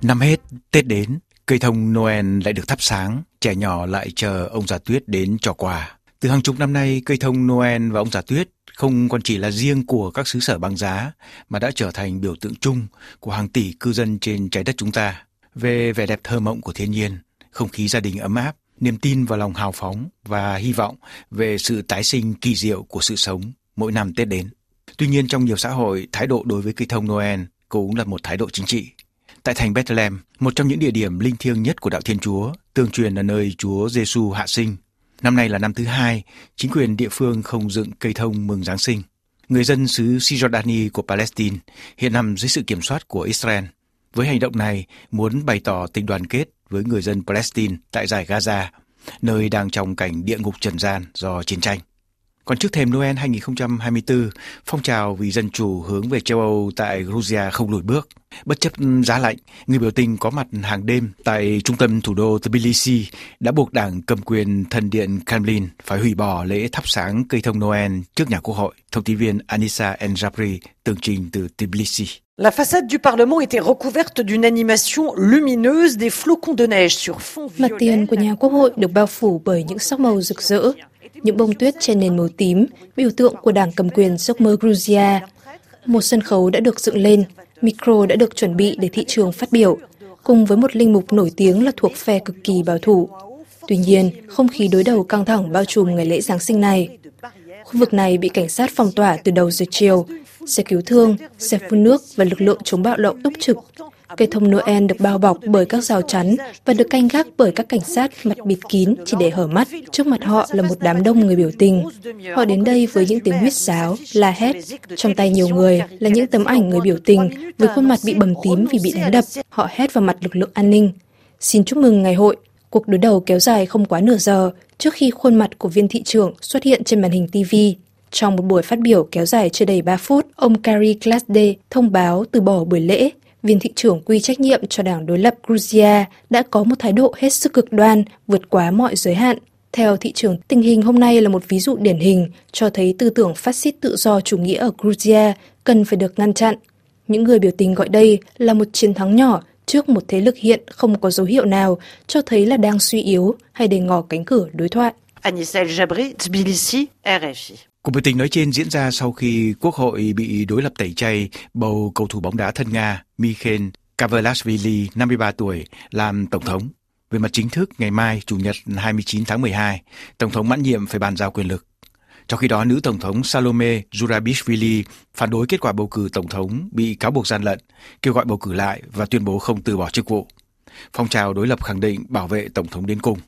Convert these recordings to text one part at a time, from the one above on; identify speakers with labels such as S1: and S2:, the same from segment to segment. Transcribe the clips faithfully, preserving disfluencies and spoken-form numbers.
S1: Năm hết, Tết đến, cây thông Noel lại được thắp sáng, trẻ nhỏ lại chờ ông già tuyết đến cho quà. Từ hàng chục năm nay, cây thông Noel và ông già tuyết không còn chỉ là riêng của các xứ sở băng giá, mà đã trở thành biểu tượng chung của hàng tỷ cư dân trên trái đất chúng ta. Về vẻ đẹp thơ mộng của thiên nhiên, không khí gia đình ấm áp, niềm tin vào lòng hào phóng và hy vọng về sự tái sinh kỳ diệu của sự sống mỗi năm Tết đến. Tuy nhiên, trong nhiều xã hội, thái độ đối với cây thông Noel cũng là một thái độ chính trị. Tại thành Bethlehem, một trong những địa điểm linh thiêng nhất của đạo Thiên Chúa, tương truyền là nơi Chúa Giêsu hạ sinh. Năm nay là năm thứ hai, chính quyền địa phương không dựng cây thông mừng Giáng sinh. Người dân xứ Cisjordani của Palestine hiện nằm dưới sự kiểm soát của Israel. Với hành động này, muốn bày tỏ tình đoàn kết với người dân Palestine tại dải Gaza, nơi đang trong cảnh địa ngục trần gian do chiến tranh. Còn trước thềm Noel hai không hai tư, phong trào vì dân chủ hướng về châu Âu tại Georgia không lùi bước. Bất chấp giá lạnh, người biểu tình có mặt hàng đêm tại trung tâm thủ đô Tbilisi đã buộc đảng cầm quyền thần điện Kremlin phải hủy bỏ lễ thắp sáng cây thông Noel trước nhà Quốc hội. Thông tin viên Anissa El-Jabri tường trình từ Tbilisi.
S2: La façade du Parlement était recouverte d'une animation lumineuse des flocons de neige sur fond violet.
S3: Mặt tiền của nhà Quốc hội được bao phủ bởi những sắc màu rực rỡ, những bông tuyết trên nền màu tím, biểu tượng của đảng cầm quyền giấc mơ Georgia. Một sân khấu đã được dựng lên, micro đã được chuẩn bị để thị trường phát biểu, cùng với một linh mục nổi tiếng là thuộc phe cực kỳ bảo thủ. Tuy nhiên, không khí đối đầu căng thẳng bao trùm ngày lễ Giáng sinh này. Khu vực này bị cảnh sát phong tỏa từ đầu giờ chiều, xe cứu thương, xe phun nước và lực lượng chống bạo động túc trực. Cây thông Noel được bao bọc bởi các rào chắn và được canh gác bởi các cảnh sát mặt bịt kín chỉ để hở mắt. Trước mặt họ là một đám đông người biểu tình. Họ đến đây với những tiếng huýt sáo, la hét. Trong tay nhiều người là những tấm ảnh người biểu tình với khuôn mặt bị bầm tím vì bị đánh đập. Họ hét vào mặt lực lượng an ninh. Xin chúc mừng ngày hội. Cuộc đối đầu kéo dài không quá nửa giờ trước khi khuôn mặt của viên thị trưởng xuất hiện trên màn hình ti vi. Trong một buổi phát biểu kéo dài chưa đầy ba phút, ông Kari Klasde thông báo từ bỏ buổi lễ. Viên thị trưởng quy trách nhiệm cho đảng đối lập Georgia đã có một thái độ hết sức cực đoan, vượt quá mọi giới hạn. Theo thị trưởng, tình hình hôm nay là một ví dụ điển hình cho thấy tư tưởng phát xít tự do chủ nghĩa ở Georgia cần phải được ngăn chặn. Những người biểu tình gọi đây là một chiến thắng nhỏ trước một thế lực hiện không có dấu hiệu nào cho thấy là đang suy yếu hay để ngỏ cánh cửa đối thoại.
S2: Anissa El-Jabri, Tbilisi, R F I.
S1: Cuộc biểu tình nói trên diễn ra sau khi Quốc hội bị đối lập tẩy chay bầu cầu thủ bóng đá thân Nga Mikhail Kavelashvili, năm mươi ba tuổi, làm tổng thống. Về mặt chính thức, ngày mai, Chủ nhật hai mươi chín tháng mười hai, Tổng thống mãn nhiệm phải bàn giao quyền lực. Trong khi đó, nữ Tổng thống Salome Zurabishvili phản đối kết quả bầu cử Tổng thống bị cáo buộc gian lận, kêu gọi bầu cử lại và tuyên bố không từ bỏ chức vụ. Phong trào đối lập khẳng định bảo vệ Tổng thống đến cùng.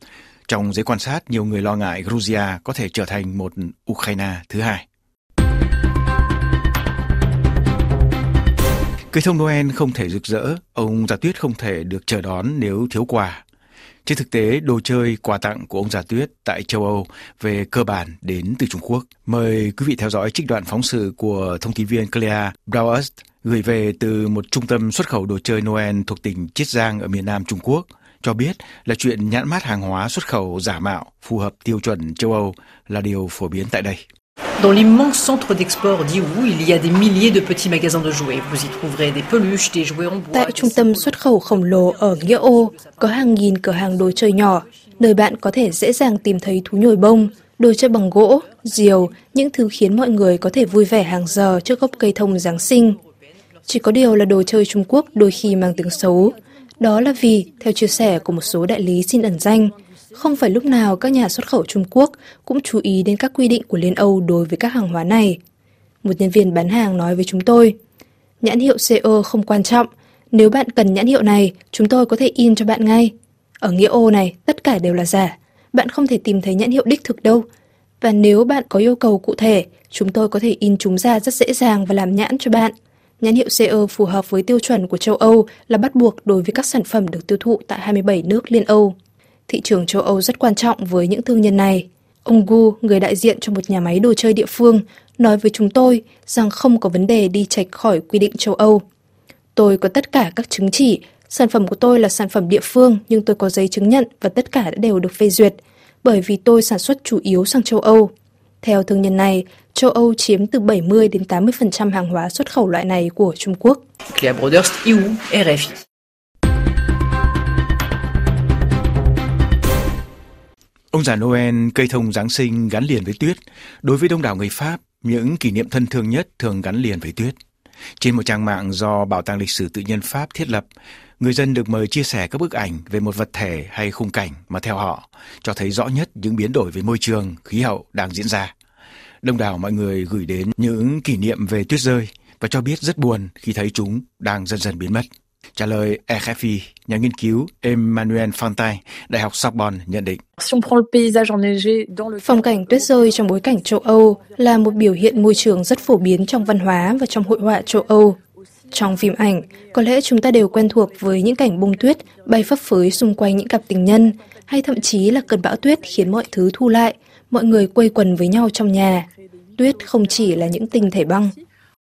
S1: Trong giới quan sát, nhiều người lo ngại Georgia có thể trở thành một Ukraine thứ hai. Cây thông Noel không thể rực rỡ, ông già tuyết không thể được chờ đón nếu thiếu quà. Trên thực tế, đồ chơi, quà tặng của ông già tuyết tại châu Âu về cơ bản đến từ Trung Quốc. Mời quý vị theo dõi trích đoạn phóng sự của thông tin viên Claire Brauerst gửi về từ một trung tâm xuất khẩu đồ chơi Noel thuộc tỉnh Chiết Giang ở miền Nam Trung Quốc, cho biết là chuyện nhãn mác hàng hóa xuất khẩu giả mạo phù hợp tiêu chuẩn châu Âu là điều phổ biến tại đây.
S4: Dans l'immense centre d'export d'Iwu, il y a des milliers de petits magasins de jouets. Vous y trouverez des peluches, des jouets en bois.
S3: Tại trung tâm xuất khẩu khổng lồ ở Nghĩa Ô, có hàng nghìn cửa hàng đồ chơi nhỏ, nơi bạn có thể dễ dàng tìm thấy thú nhồi bông, đồ chơi bằng gỗ, diều, những thứ khiến mọi người có thể vui vẻ hàng giờ trước gốc cây thông Giáng sinh. Chỉ có điều là đồ chơi Trung Quốc đôi khi mang tiếng xấu. Đó là vì, theo chia sẻ của một số đại lý xin ẩn danh, không phải lúc nào các nhà xuất khẩu Trung Quốc cũng chú ý đến các quy định của Liên Âu đối với các hàng hóa này. Một nhân viên bán hàng nói với chúng tôi, nhãn hiệu xê e không quan trọng, nếu bạn cần nhãn hiệu này, chúng tôi có thể in cho bạn ngay. Ở Nghĩa Ô này, tất cả đều là giả, bạn không thể tìm thấy nhãn hiệu đích thực đâu. Và nếu bạn có yêu cầu cụ thể, chúng tôi có thể in chúng ra rất dễ dàng và làm nhãn cho bạn. Nhãn hiệu xê e phù hợp với tiêu chuẩn của châu Âu là bắt buộc đối với các sản phẩm được tiêu thụ tại hai mươi bảy nước Liên Âu. Thị trường châu Âu rất quan trọng với những thương nhân này. Ông Gu, người đại diện cho một nhà máy đồ chơi địa phương, nói với chúng tôi rằng không có vấn đề đi chệch khỏi quy định châu Âu. Tôi có tất cả các chứng chỉ, sản phẩm của tôi là sản phẩm địa phương nhưng tôi có giấy chứng nhận và tất cả đã đều được phê duyệt, bởi vì tôi sản xuất chủ yếu sang châu Âu. Theo thương nhân này, châu Âu chiếm từ bảy mươi đến tám mươi phần trăm hàng hóa xuất khẩu loại này của Trung Quốc.
S4: Claire Brauerst, Iwu, R F I.
S1: Ông già Noel, cây thông Giáng sinh gắn liền với tuyết. Đối với đông đảo người Pháp, những kỷ niệm thân thương nhất thường gắn liền với tuyết. Trên một trang mạng do Bảo tàng Lịch sử Tự nhiên Pháp thiết lập, người dân được mời chia sẻ các bức ảnh về một vật thể hay khung cảnh mà theo họ cho thấy rõ nhất những biến đổi về môi trường, khí hậu đang diễn ra. Đông đảo mọi người gửi đến những kỷ niệm về tuyết rơi và cho biết rất buồn khi thấy chúng đang dần dần biến mất. Trả lời R F I, nhà nghiên cứu Emmanuel Fontaine, Đại học Sorbonne nhận định.
S3: Phong cảnh tuyết rơi trong bối cảnh châu Âu là một biểu hiện môi trường rất phổ biến trong văn hóa và trong hội họa châu Âu. Trong phim ảnh, có lẽ chúng ta đều quen thuộc với những cảnh bông tuyết bay phấp phới xung quanh những cặp tình nhân, hay thậm chí là cơn bão tuyết khiến mọi thứ thu lại, mọi người quây quần với nhau trong nhà. Tuyết không chỉ là những tinh thể băng.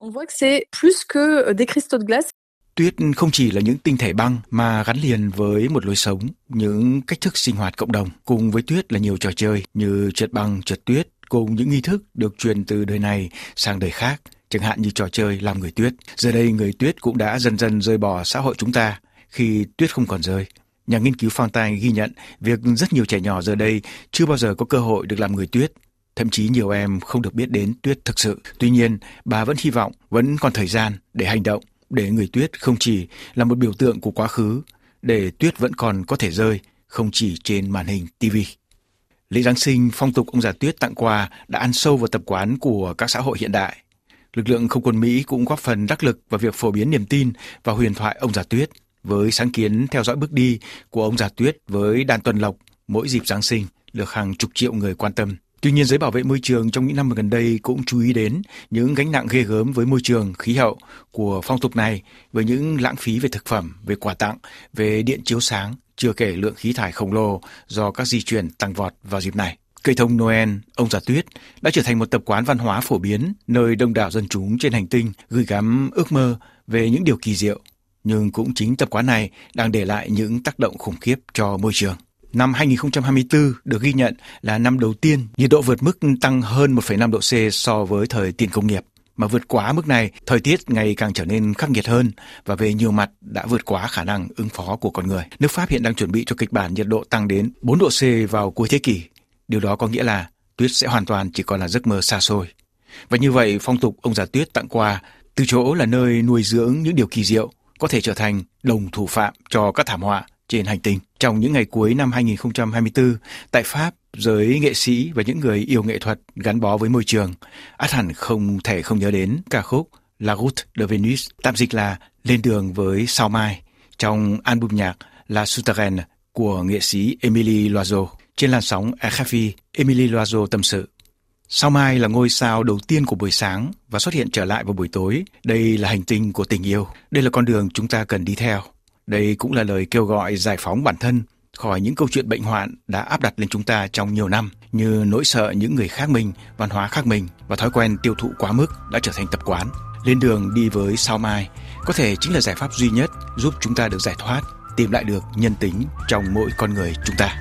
S1: Tuyết không chỉ là những tinh thể băng mà gắn liền với một lối sống, những cách thức sinh hoạt cộng đồng. Cùng với tuyết là nhiều trò chơi như trượt băng, trượt tuyết, cùng những nghi thức được truyền từ đời này sang đời khác, chẳng hạn như trò chơi làm người tuyết. Giờ đây người tuyết cũng đã dần dần rời bỏ xã hội chúng ta khi tuyết không còn rơi. Nhà nghiên cứu Fontaine ghi nhận việc rất nhiều trẻ nhỏ giờ đây chưa bao giờ có cơ hội được làm người tuyết. Thậm chí nhiều em không được biết đến tuyết thực sự. Tuy nhiên, bà vẫn hy vọng vẫn còn thời gian để hành động, để người tuyết không chỉ là một biểu tượng của quá khứ, để tuyết vẫn còn có thể rơi, không chỉ trên màn hình ti vi. Lễ Giáng sinh, phong tục ông già tuyết tặng quà đã ăn sâu vào tập quán của các xã hội hiện đại. Lực lượng không quân Mỹ cũng góp phần đắc lực vào việc phổ biến niềm tin vào huyền thoại ông già tuyết, với sáng kiến theo dõi bước đi của ông già tuyết với đàn tuần lộc mỗi dịp Giáng sinh được hàng chục triệu người quan tâm. Tuy nhiên, giới bảo vệ môi trường trong những năm gần đây cũng chú ý đến những gánh nặng ghê gớm với môi trường, khí hậu của phong tục này, với những lãng phí về thực phẩm, về quà tặng, về điện chiếu sáng, chưa kể lượng khí thải khổng lồ do các di chuyển tăng vọt vào dịp này. Cây thông Noel, ông già tuyết đã trở thành một tập quán văn hóa phổ biến nơi đông đảo dân chúng trên hành tinh gửi gắm ước mơ về những điều kỳ diệu. Nhưng cũng chính tập quán này đang để lại những tác động khủng khiếp cho môi trường. Năm hai không hai tư được ghi nhận là năm đầu tiên nhiệt độ vượt mức tăng hơn một phẩy năm độ C so với thời tiền công nghiệp. Mà vượt quá mức này, thời tiết ngày càng trở nên khắc nghiệt hơn và về nhiều mặt đã vượt quá khả năng ứng phó của con người. Nước Pháp hiện đang chuẩn bị cho kịch bản nhiệt độ tăng đến bốn độ C vào cuối thế kỷ. Điều đó có nghĩa là tuyết sẽ hoàn toàn chỉ còn là giấc mơ xa xôi. Và như vậy, phong tục ông già tuyết tặng quà từ chỗ là nơi nuôi dưỡng những điều kỳ diệu có thể trở thành đồng thủ phạm cho các thảm họa trên hành tinh. Trong những ngày cuối năm hai không hai tư, tại Pháp, giới nghệ sĩ và những người yêu nghệ thuật gắn bó với môi trường ắt hẳn không thể không nhớ đến ca khúc La Route de Vénus, tạm dịch là Lên đường với sao mai, trong album nhạc La Souterraine của nghệ sĩ Émilie Loiseau. Trên làn sóng R F I, Émilie Loiseau tâm sự: sao mai là ngôi sao đầu tiên của buổi sáng và xuất hiện trở lại vào buổi tối. Đây là hành tinh của tình yêu. Đây là con đường chúng ta cần đi theo. Đây cũng là lời kêu gọi giải phóng bản thân khỏi những câu chuyện bệnh hoạn đã áp đặt lên chúng ta trong nhiều năm, như nỗi sợ những người khác mình, văn hóa khác mình và thói quen tiêu thụ quá mức đã trở thành tập quán. Lên đường đi với sao mai có thể chính là giải pháp duy nhất giúp chúng ta được giải thoát, tìm lại được nhân tính trong mỗi con người chúng ta.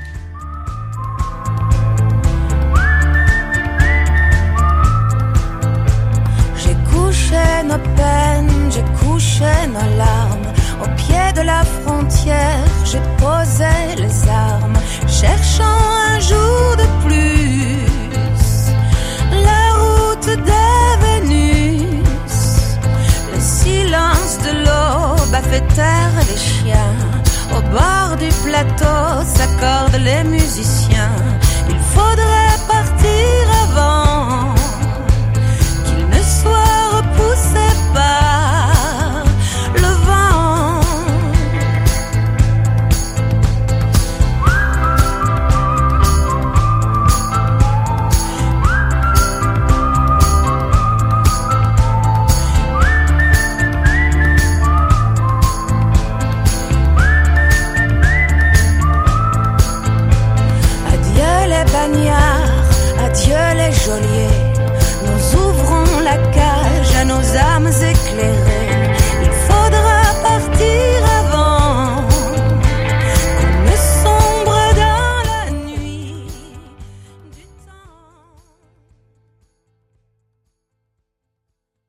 S5: J'ai couché nos peines, j'ai couché nos larmes. Au pied de la frontière, j'ai posé les armes, cherchant un jour de plus la route de Vénus. Le silence de l'aube a fait taire les chiens. Au bord du plateau s'accordent les musiciens. Il faudrait partir